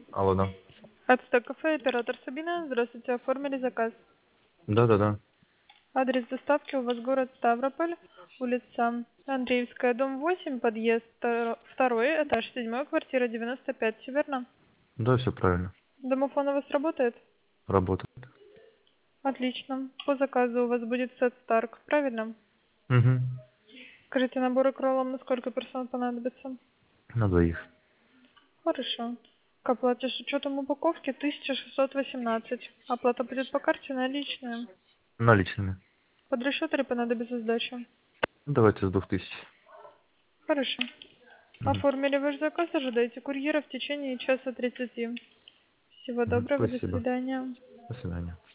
Алло, да. Ацтек кафе, оператор Сабина. Здравствуйте, оформили заказ. Да-да-да. Адрес доставки у вас город Ставрополь, улица Андреевская, дом 8, подъезд 2, этаж 7, квартира 95, все верно? Да, все правильно. Домофон у вас работает? Работает. Отлично. По заказу у вас будет сет Старк, правильно? Угу. Скажите, наборы к роллам на сколько персон понадобится? На двоих. Хорошо. К оплате с учетом упаковки 1618. Оплата будет по карте наличная. Наличными. Под расчет или понадобится сдача? Давайте с 2000. Хорошо. Мгм. Оформили ваш заказ, ожидайте курьера в течение часа 30. Всего доброго, до Спасибо. свидания. До свидания.